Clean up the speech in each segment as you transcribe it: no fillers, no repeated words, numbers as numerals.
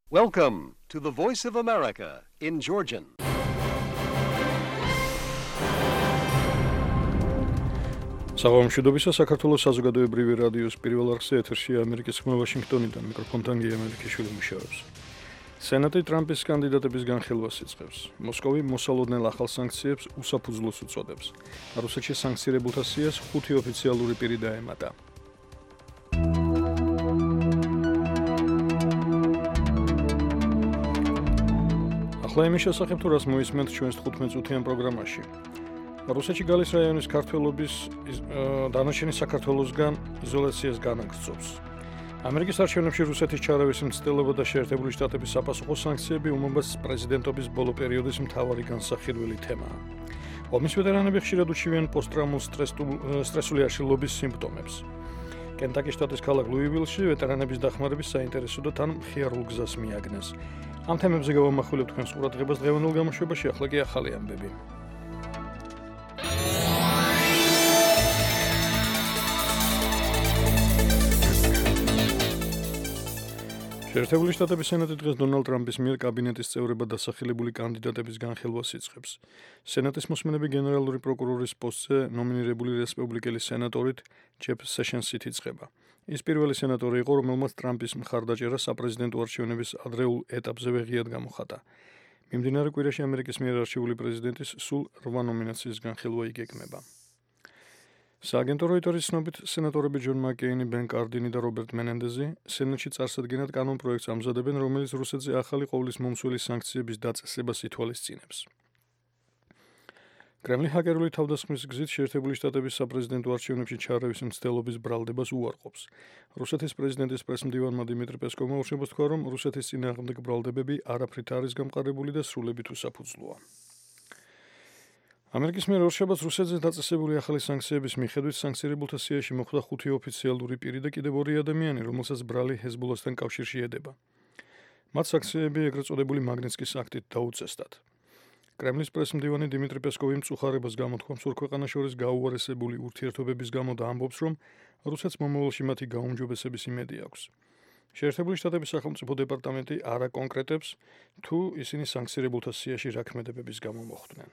Welcome to the Voice of America in Georgian. საღამოშიდობისა საქართველოს საზოგადოებრივი რადიოს პირველ არხზე ეთერშია ამერიკის ხმა ვაშინგტონიდან მიკროფონთან გიამელიქიშვილი მუშაობს. სენატი ტრამპის კანდიდატების განხილვას იწყებს. მოსკოვი მოსალოდნელ ახალ სანქციებს უსაფუძვლოს უწოდებს. რუსეთში სანქცირებულთა სიას 5 ოფიციალური პირი დაემატა. ახლა იმის შესახებ თუ რას მოისმენთ ჩვენს 15 წუთიან პროგრამაში. რუსეთში გალის რაიონის ქართველობის დანარჩენი საქართველოსგან იზოლაციას განაგრძობს. ამერიკის არჩევნებში რუსეთის ჩარავის მცდელობა და შეერთებული შტატების საპასუხო სანქციები უმობაც პრეზიდენტობის ბოლო პერიოდის მთავარი განსახილველი თემაა. ომის ვეტერანები ხშირად უჩივიან პოსტტრაუმულ სტრესული აშლილობის სიმპტომებს. კენტაკის შტატის ქალაქ ლუივილში ვეტერანების დახმარების საინტერესო და თან მხიარულ გზას მიაგნეს. ამ თემებზე გავამახვილებ თქვენს ყურადღებას დღევანდელ გამოშვებაში, ახლა კი ახალი ამბები. შეერთებული შტატების სენატი დღეს დონალდ ტრამპის მიერ კაბინეტის წევრებად დასახელებული კანდიდატების განხილვას იწყებს. სენატის მოსმენები გენერალური პროკურორის პოსტზე ნომინირებული რესპუბლიკელი სენატორით ჯეფ სეშენსით იწყება. ის პირველი სენატორი იყო, რომელმაც ტრამპის მხარდაჭერა საპრეზიდენტო არჩევნების ადრეულ ეტაპზე ვეღიად გამოხატა. მიმდინარე კვირაში ამერიკის მიერ არჩეული პრეზიდენტის სულ 8 ნომინაციის განხილვა იგეგმება. სააგენტო როიტერის ცნობით, სენატორები ჯონ მაკეინი, ბენ კარდინი და რობერტ მენენდეზი სენატში წარსადგენად კანონპროექტს ამზადებენ, რომელიც რუსეთზე ახალი ყოვლის მომცველი სანქციების დაწესებას ითვალისწინებს. კრემლი ჰაკერული თავდასხმის გზით შეერთებული შტატების საპრეზიდენტო არჩევნებში ჩარევის მცდელობის ბრალდებას უარყოფს. რუსეთის პრეზიდენტის პრესმდივანმა დიმიტრი პესკოვმა უშედეგოდ თქვა, რომ რუსეთის წინააღმდეგ ბრალდებები არაფრით არის გამყარებული და სრულებით უსაფუძვლოა. ამერიკის მიერ ორშაბათს რუსეთზე დაწესებული ახალი სანქციების მიხედვით სანქცირებულთა სიაში მოხვდა 5 ოფიციალური პირი და კიდევ 2 ადამიანი, რომელსაც ბრალი ჰეზბოლასთან კავშირში ედება. მათ სანქციები ეგრეთ წოდებული მაგნიტსკის აქტით დაუწესდათ. კრემლის პრესმდივანი დიმიტრი პესკოვი მწუხარებას გამოთქვამს ორ ქვეყანას შორის გაუარესებული ურთიერთობების გამო და ამბობს, რომ რუსეთს მომავალში მათი გაუმჯობესების იმედი აქვს. შეერთებული შტატების სახელმწიფო დეპარტამენტი არ აკონკრეტებს, თუ ისინი სანქცირებულთა სიაში რა ქმედებების გამო მოხვდნენ.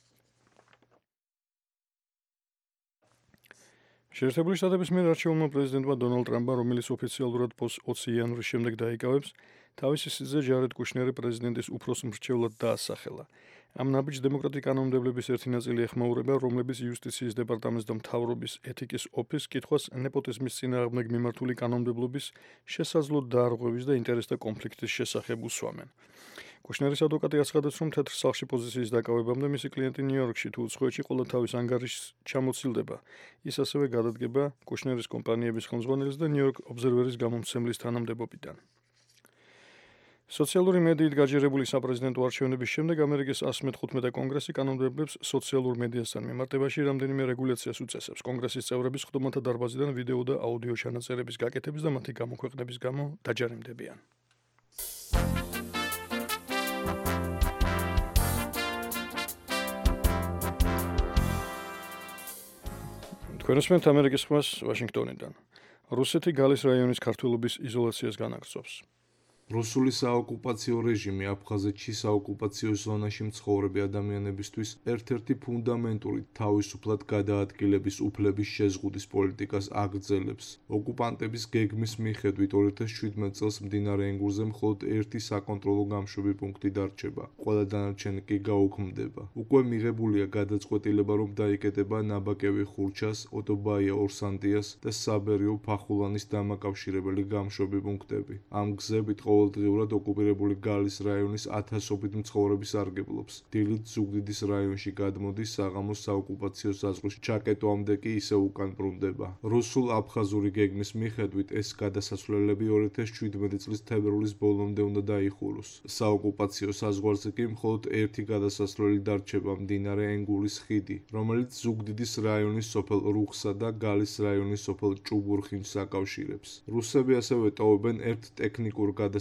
შეერთებული შტატების მიერ არჩეულმა პრეზიდენტმა დონალდ ტრამპმა, რომელიც ოფიციალურად პოსტს 20 იანვრის შემდეგ დაიკავებს, თავისი სიძე ჯარედ კუშნერი პრეზიდენტის უფროს მრჩევლად დაასახელა. ამ ნაბიჯს დემოკრატი კანონმდებლების ერთი ნაწილი ეხმაურება, რომლებიც იუსტიციის დეპარტამენტს და მთავრობის ეთიკის ოფისს კითხვას ნეპოტიზმის წინააღმდეგ მიმართული კანონმდებლობის შესაძლო დარღვევის და ინტერესთა კონფლიქტის შესახებ უსვამენ. კუშნერის ადვოკატი აცხადებს, რომ თეთრ სახლში პოზიციის დაკავებამდე მისი კლიენტი ნიუ-იორკში თუ უცხოეთში ყველა თავის ანგარიშს ჩამოცილდება. ის ასევე გადადგება კუშნერის კომპანიების ხელმძღვანელის და ნიუ-იორკ ობზერვერის გამომცემლის თანამდებობიდან. სოციალური მედიით გაჯერებული საპრეზიდენტო არჩევნების შემდეგ ამერიკის 115 კონგრესი კანონმდებლებს სოციალურ მედიასთან მიმართებაში რამდენიმე რეგულაციას უწესებს. კონგრესის წევრები სხდომათა დარბაზიდან ვიდეო და აუდიო ჩანაწერების გაკეთების და მათი გამოქვეყნების გამო დაჯარიმდებიან. თქვენ უსმენთ ამერიკის ხმას ვაშინგტონიდან. რუსეთი გალის რაიონის ქართველობის იზოლაციას განაგრძობს. რუსული საოკუპაციო რეჟიმი აფხაზეთში საოკუპაციო ზონაში მცხოვრები ადამიანებისთვის ერთ-ერთი ფუნდამენტური თავისუფლად გადაადგილების უფლების შეზღუდის პოლიტიკას აგრძელებს. ოკუპანტების გეგმის მიხედვით 2017 წელს მდინარე ენგურზე მხოლოდ ერთი საკონტროლო გამშვები პუნქტი დარჩება, ყველა დანარჩენი კი გაუქმდება. უკვე მიღებულია გადაწყვეტილება, რომ დაიკეტება ნაბაკევი ხურჩას, ოტობაია ორსანტიას და საბერიო ფახულანის დამაკავშირებელი გამშვები პუნქტები. ამ გზებით ყოველდღიურად ოკუპირებული გალის რაიონის ათასობით მცხოვრები სარგებლობს. დილით ზუგდიდის რაიონში გადმოდის, საღამოს საოკუპაციო საზღვრში ჩაკეტვამდე კი ისევ უკან ბრუნდება. რუსულ-აფხაზური გეგმის მიხედვით ეს გადასასვლელები 2017 წლის თებერვლის ბოლომდე უნდა დაიხუროს. საოკუპაციო საზღვარზე კი მხოლოდ ერთი გადასასვლელი დარჩება, მდინარე ენგურის ხიდი, რომელიც ზუგდიდის რაიონის სოფელ რუხსა და გალის რაიონის სოფელ ჭუბურხინს აკავშირებს. რუსები ასევე ტოვებენ ერთ ტექნიკურ გადასასვლელს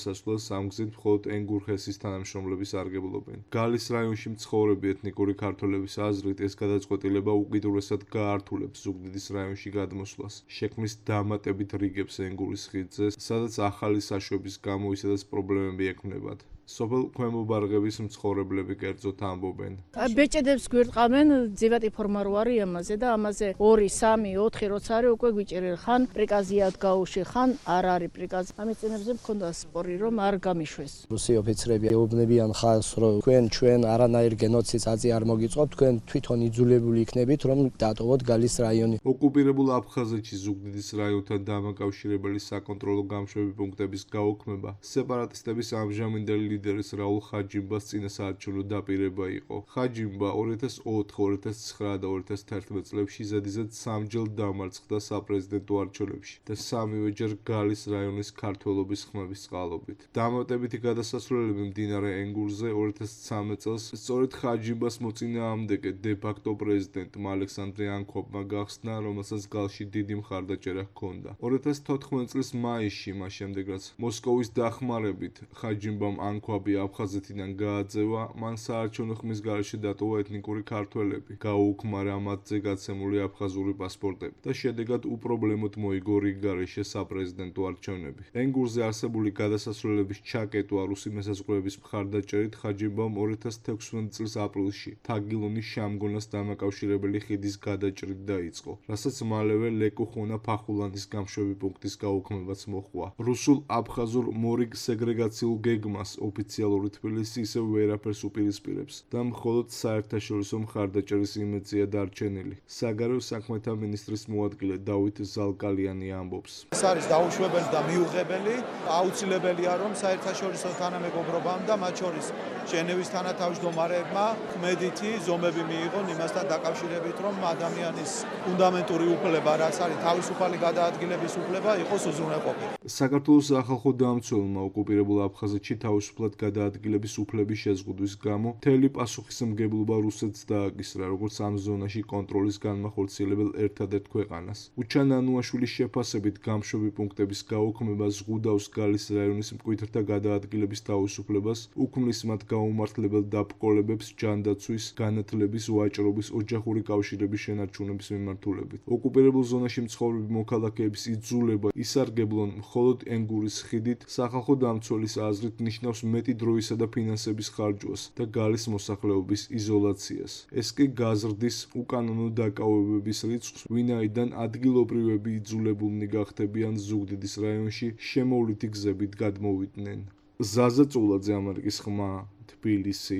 გადასასვლელს ამ გზით მხოლოდ ენგურხესის თანამშრომლები სარგებლობენ. გალის რაიონში მცხოვრები ეთნიკური ქართველების აზრით ეს გადაწყვეტილება უკიდურესად გაართულებს ზუგდიდის რაიონში გადმოსვლას. შექმნის დამატებით რიგებს ენგურის ხიდზე, სადაც ახალი საშვების გამო ისედაც პრობლემები ექმნებათ. სოფელ ქვემო ბარღების მცხოვრებლები კერძოდ ამბობენ. ბეჭედებს გვირტყავენ, ძივატი ფორმა რო არის ამაზე და ამაზე 2, 3, 4 როცა არის უკვე გვიჭერენ. ხან პრიკაზიად გაუში, ხან არ არის პრიკაზი. ამის წინებზე მქონდა სპორი რომ არ გამიშვეს. რუსი ოფიცრები ეუბნებიან ხალხს, რომ ჩვენ არანაირ გენოციდს აწი არ მოგიწყობთ, თქვენ თვითონ იძულებული იქნებით, რომ დატოვოთ გალის რაიონი. ოკუპირებულ აფხაზეთში ზუგდიდის რაიონთან დამაკავშირებელი საკონტროლო გამშვები პუნქტების გაუქმება სეპარატისტების ამჟამინდელი ლიდერის რაულ ხაჯიმბას წინასაარჩევნო დაპირება იყო. ხაჯიმბა 2004, 2009 და 2011 წლებში ზედიზედ 3 დამარცხდა საპრეზიდენტო არჩევნებში და 3-ვეჯერ გალის რაიონის ქართველობის ხმების წყალობით. დამატებითი გადასასვლელები მდინარე ენგურზე 2013 წელს სწორედ ხაჯიმბას მოწინააღმდეგე დე-ფაქტო პრეზიდენტმა ალექსანდრე ანქვაბმა გახსნა, რომელსაც გალში დიდი მხარდაჭერა ჰქონდა. 2014 წლის მაისში, მას შემდეგ რაც მოსკოვის დახმარებით ხაჯიმბამ ანქვაბი აფხაზეთიდან გააძევა, მან საარჩევნო ხმის გარეშე დატოვა ეთნიკური ქართველები, გაუქმარა მათზე გაცემული აფხაზური პასპორტები და შედეგად უპრობლემოდ მოიგო რიგ გარეშე საპრეზიდენტო არჩევნები. ენგურზე არსებული გადასასვლელების ჩაკეტვა რუსი მესაზღვრეების მხარდაჭერით ხაჯიმბამ 2016 წლის აპრილში თაგილონის შამგონას დამაკავშირებელი ხიდის გადაჭრით დაიწყო, რასაც მალევე ლეკუხონა ფახულანის გამშვები პუნქტის გაუქმებაც მოჰყვა. რუსულ აფხაზურ მორიგ სეგრეგაციულ გეგმას ოფიციალური თბილისი ისევ ვერაფერს უპირისპირებს და მხოლოდ საერთაშორისო მხარდაჭერის იმედია დარჩენილი. საგარეო საქმეთა მინისტრის მოადგილე დავით ზალკალიანი ამბობს. ეს არის დაუშვებელი და მიუღებელი, აუცილებელია რომ საერთაშორისო თანამეგობრობამ და მათ შორის ჟენევის თანათავმჯდომარეებმა ქმედითი ზომები მიიღონ იმასთან დაკავშირებით, რომ ადამიანის ფუნდამენტური უფლება, რაც არის თავისუფალი გადაადგილების უფლება, იყოს უზრუნველყოფილი. საქართველოს სახალხო დამცველმა ოკუპირებულ აფხაზეთში თავისუფლად გადაადგილების უფლების შეზღუდვის გამო მთელი პასუხისმგებლობა რუსეთს დააკისრა, როგორც ამ ზონაში კონტროლის განმახორციელებელ ერთადერთ ქვეყანას. უჩან ანუაშვილის შეფასებით გამშვები პუნქტების გაუქმება ზღუდავს გალის რაიონის მკვიდრთა გადაადგილების თავისუფლებას, უქმნის მათ გაუმართლებელ დაბრკოლებებს ჯანდაცვის, განათლების, ვაჭრობის, ოჯახური კავშირების შენარჩუნების მიმართულებით. ოკუპირებულ ზონაში მცხოვრები მოქალაქეების იძულება ისარგებლონ მხოლოდ ენგურის ხიდით სახალხო დამცველის აზრით ნიშნავს მეტი დროისა და ფინანსების ხარჯვას და გალის მოსახლეობის იზოლაციას. ეს კი გაზრდის უკანონო დაკავებების რიცხვს, ვინაიდან ადგილობრივები იძულებულნი გახდებიან ზუგდიდის რაიონში შემოვლითი გზებით გადმოვიდნენ. ზაზა წულაძე, ამერიკის ხმა, თბილისი.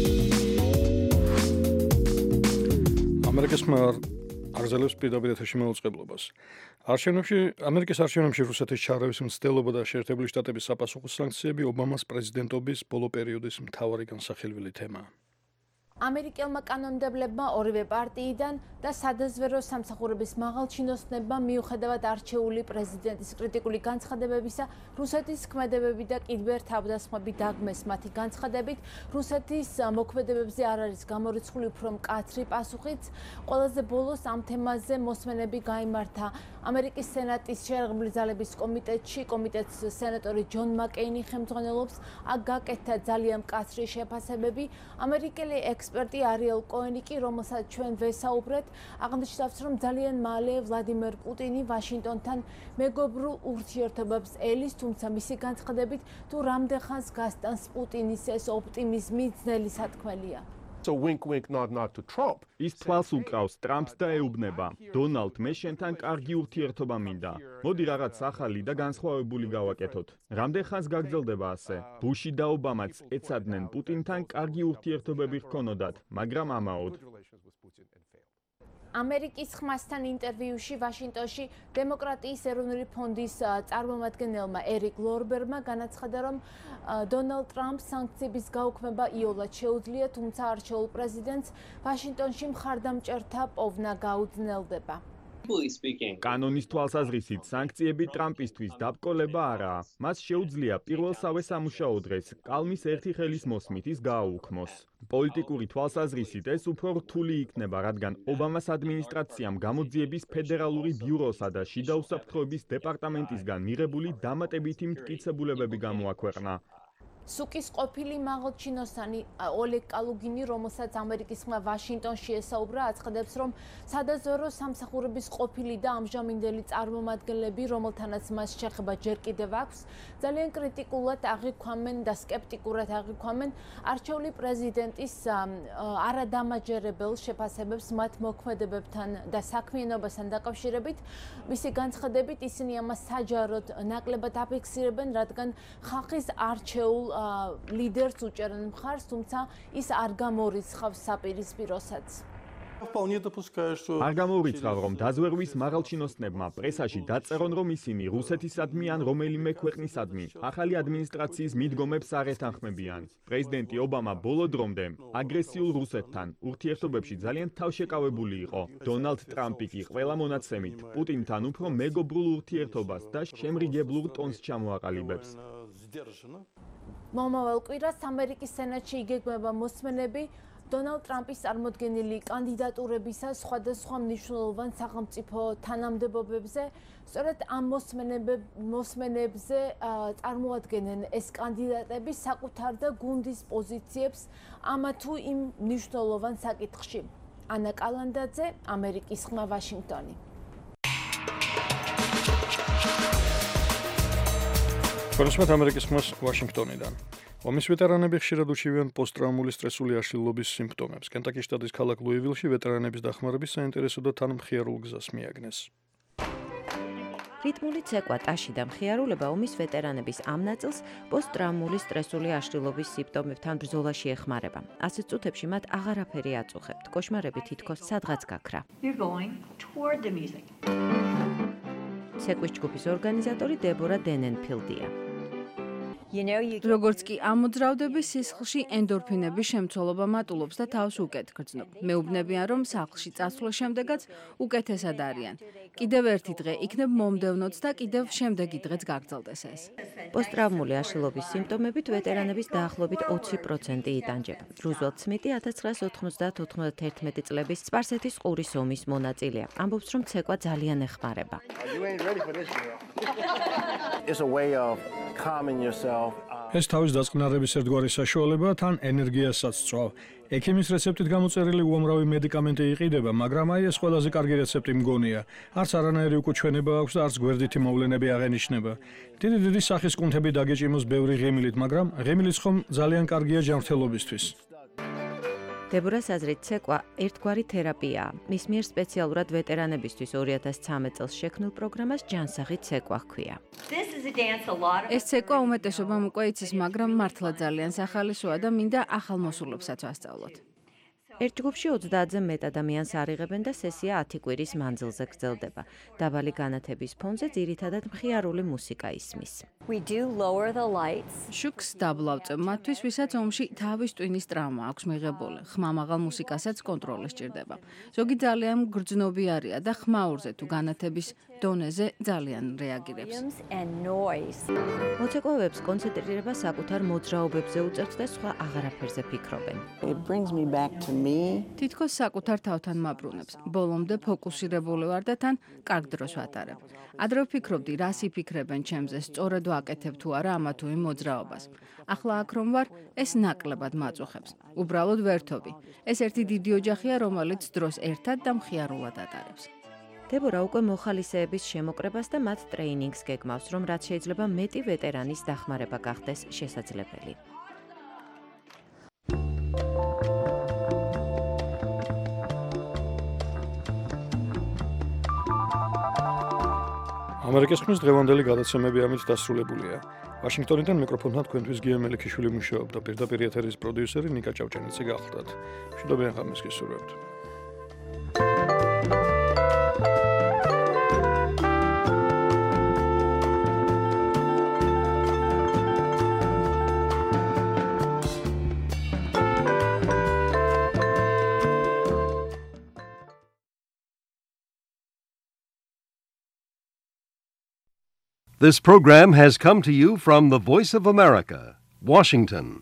ამერიკის ხმა აგზელებს პირდაპირ ეთერში მაუწყებლობას. ამერიკის არჩევნებში რუსეთის ჩარევის მცდელობა და შეერთებული შტატების საპასუხო სანქციები ობამას პრეზიდენტობის ბოლო პერიოდის მთავარი განსახილველი თემაა. ამერიკელმა კანონმდებლებმა ორივე პარტიიდან და სადაზვერო სამსახურების მაღალჩინოსნებმა მიუხედავად არჩეული პრეზიდენტის კრიტიკული განცხადებებისა, რუსეთის ქმედებები და კიდბერ თავდასხმები დაგმეს მათი განცხადებით, რუსეთის მოქმედებებზე არ არის გამორიცხული უფრო მკაცრი პასუხიც. ყველაზე ბოლოს ამ თემაზე მოსმენები გაიმართა ამერიკის სენატის შერეღებული ძალების კომიტეტში. კომიტეტს სენატორი ჯონ მაკეინი ხელმძღვანელობს. აქ გაკეთდა ძალიან მკაცრი შეფასებები. ამერიკელი ექსპერტი არიელ კოენი კი, რომელსაც ჩვენ ვესაუბრეთ, აღნიშნავს, რომ ძალიან მალე ვლადიმერ პუტინი ვაშინგტონთან მეგობრულ ურთიერთობებს ელის, თუმცა მისი განცხადებით, თუ რამდენხანს გასტანს პუტინის ეს ოპტიმიზმი ძნელი სათქმელია. So wink wink nod nod to Trump. ის თვალს უკავს ტრამპს და ეუბნება. დონალდ, მე შენთან კარგი ურთიერთობა მინდა. მოდი რაღაც ახალი და განსხვავებული გავაკეთოთ. რამდენხანს გაგრძელდება ასე? ბუში და ობამაც ეცადნენ პუტინთან კარგი ურთიერთობები ჰქონოდათ, მაგრამ ამაოდ. ამერიკის ხმასთან ინტერვიუში ვაშინგტონში დემოკრატიის ეროვნული ფონდის წარმომადგენელმა ერიკ ლორბერმა განაცხადა, რომ დონალდ ტრამპს სანქციების გაუქმება იოლად შეუძლია, თუმცა არჩეულ პრეზიდენტს ვაშინგტონში მხარდამჭერთა პოვნა გაუძნელდება. კანონის თვალსაზრისით სანქციები ტრამპისთვის დაბრკოლება არაა. მას შეუძლია პირველსავე სამუშაო დღეს კალმის ერთი ხელის მოსმით ის გააუქმოს. პოლიტიკური თვალსაზრისით ეს უფრო რთული იქნება, რადგან ობამას ადმინისტრაციამ გამოძიების ფედერალური ბიუროსა და შიდა უსაფრთხოების დეპარტამენტისგან მიღებული დამატებითი მტკიცებულებები გამოაქვეყნა. სუკის ყოფილი მაღალჩინოსანი ოლეგ კალუგინი, რომელსაც ამერიკის ხმა ვაშინგტონში ესაუბრა, აცხადებს, რომ სადაზვერო სამსახურების ყოფილი და ამჟამინდელი წარმომადგენლები, რომელთანაც მას შეხება ჯერ კიდევ აქვს, ძალიან კრიტიკულად აღიქვამენ და სკეპტიკურად აღიქვამენ არჩეული პრეზიდენტის არადამაჯერებელ შეფასებებს მათ მოქმედებებთან და საქმიანობასთან დაკავშირებით. მისი განცხადებით, ისინი ამას საჯაროდ ნაკლებად აფიქსირებენ, რადგან ხალხის არჩეულ ლიდერს უჭერენ მხარს, თუმცა ის არ გამორიცხავს საპირისპიროსაც. არ გამოურიცხავ, რომ დაზვერვის მაღალჩინოსნებმა პრესაში დაწერონ, რომ ისინი რუსეთისადმი ან რომელიმე ქვეყნისადმი ახალი ადმინისტრაციის მიდგომებს არ ეთანხმებიან. პრეზიდენტი ობამა ბოლო დრომდე აგრესიულ რუსეთთან ურთიერთობებში ძალიან თავშეკავებული იყო. დონალდ ტრამპი კი ყველა მონაცემით პუტინთან უფრო მეგობრულ ურთიერთობას და შემრიგებლურ ტონს ჩამოაყალიბებს. მომავალ კვირას ამერიკის სენატში იგეგმება მოსმენები დონალდ ტრამპის წარმოდგენილი კანდიდატურებისა სხვადასხვა მნიშვნელოვან სახელმწიფო თანამდებობებზე. სწორედ ამ მოსმენებზე წარმოადგენენ ეს კანდიდატები საკუთარ და გუნდის პოზიციებს ამა თუ იმ მნიშვნელოვან საკითხში. ანა კალანდაძე, ამერიკის ხმა, ვაშინგტონი. Ხოლმე ამერიკის ხმას ვაშინგტონიდან. ომის ვეტერანები ხშირად უჩივიან პოსტტრაუმული სტრესული აშლილობის სიმპტომებს. კენტაკის შტატის ქალაქ ლუივილში ვეტერანების დახმარების საინტერესო და თანმხიარულ გზას მიაგნეს. რიტმული ცეკვა, ტაში და მხიარულება ომის ვეტერანების ამ ნაწილს პოსტტრაუმული სტრესული აშლილობის სიმპტომებთან ბრძოლაში ეხმარება. ასეთ წუთებში მათ აღარაფერი აწუხებთ. კოშმარები თითქოს სადღაც გაქრა. ცეკვის ჯგუფის ორგანიზატორი დებორა დენენფილდია. როგორც კი ამოძრავდები, სისხლში ენდორფინების შემცველობა მატულობს და თავს უკეთ გრძნობ. მეუბნებიან, რომ სახლში წასვლის შემდეგაც უკეთესად არიან. კიდევ ერთი დღე იქნებ მომდევნოც და კიდევ შემდეგი დღეც გაგრძელდეს ეს. პოსტტრაუმული აშლილობის სიმპტომებით ვეტერანების დაახლოებით 20% იტანჯება. რუზველტ სმიტი 1990-91 წლების სპარსეთის ყურის ომის მონაწილეა. ამბობს, რომ ცეკვა ძალიან ეხმარება. ეს თავის დაწყნარების ერთგვარი საშუალებაა, თან ენერგიასაც წვავ. ექიმის რეცეპტით გამოწერილი უამრავი მედიკამენტი იყიდება, მაგრამ აი ეს ყველაზე კარგი რეცეპტი მგონია. არც არანაირი უკუჩვენება აქვს და არც გვერდითი მოვლენები აღენიშნება. დიდი სახის კუნთები დაგეჭიმოს ბევრი ღიმილით, მაგრამ ღიმილიც ხომ ძალიან კარგია ჯანმრთელობისთვის. დებორას აზრით, ცეკვა ერთგვარი თერაპიაა. მის მიერ სპეციალურად ვეტერანებისთვის 2013 წელს შექმნილ პროგრამას ჯანსაღი ცეკვა ჰქვია. ეს ცეკვა უმეტესობამ უკვე იცის, მაგრამ მართლა ძალიან სახალისოა და მინდა ახალმოსულებსაც ვასწავლოთ. ერთ ჯგუფში 30-ზე მეტ ადამიანს არიღებენ და სესია 10 კვირის მანძილზე გრძელდება. დაბალი განათების ფონზე ძირითადად მხიარული მუსიკა ისმის. შუქს დაბლავწევ მათთვის, ვისაც ომში თავის ტვინის ტრავმა აქვს მიღებული. ხმამაღალ მუსიკასაც კონტროლი სჭირდება. ზოგი ძალიან გრძნობიარია და ხმაურზე თუ განათების დონეზე ძალიან რეაგირებს. მოცეკვავებს კონცენტრირება საკუთარ მოძრაობებზე უწევთ და სხვა აღარაფერზე ფიქრობენ. თითქოს საკუთარ თავთან მაბრუნებს. ბოლომდე ფოკუსირებული ვარ და თან კარგ დროს ვატარებ. ადრე ვფიქრობდი, რას იფიქრებენ ჩემზე, სწორედ ვაკეთებ თუ არა ამა თუ იმ მოძრაობას. ახლა აქ რომ ვარ, ეს ნაკლებად მაწუხებს. უბრალოდ ვერთობი. ეს ერთი დიდი ოჯახია, რომელიც დროს ერთად და მხიარულად ატარებს. დებორა უკვე მოხალისეების შემოკრებას და მათ ტრეინინგს გეგმავს, რომ რაც შეიძლება მეტი ვეტერანის დახმარება გახდეს შესაძლებელი. ამერიკის ხმის დღევანდელი გადაცემები ამით დასრულებულია. ვაშინგტონიდან მიკროფონთან თქვენთვის გია მელიქიშვილი მუშაობდა, პირდაპირ ეთერის პროდიუსერი ნიკა ჭავჭანიცი გახლდათ. მშვიდობიან ხამის გისურვებთ. This program has come to you from the Voice of America, Washington.